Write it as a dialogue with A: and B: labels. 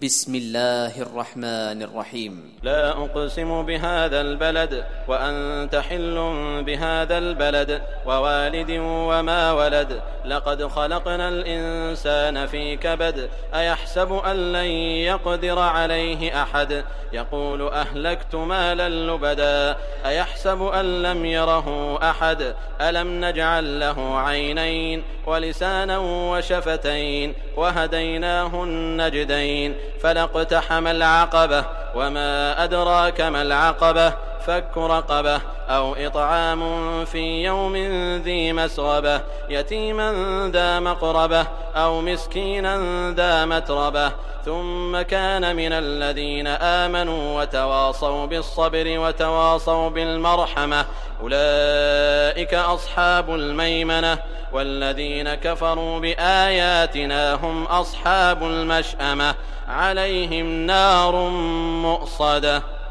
A: بسم الله الرحمن الرحيم.
B: لا أقسم بهذا البلد وأنت حل بهذا البلد ووالد وما ولد لقد خلقنا الإنسان في كبد أيحسب أن لن يقدر عليه أحد يقول أهلكت مالا لبدا أيحسب أن لم يره أحد ألم نجعل له عينين ولسانا وشفتين وهديناه النجدين فلاقتحم العقبة وما أدراك ما العقبة فك رقبة أو إطعام في يوم ذي مسغبة يتيما ذا مقربة أو مسكينا ذا متربة ثم كان من الذين آمنوا وتواصوا بالصبر وتواصوا بالمرحمة أولئك أصحاب الميمنة والذين كفروا بآياتنا هم أصحاب المشأمة عليهم نار مؤصدة.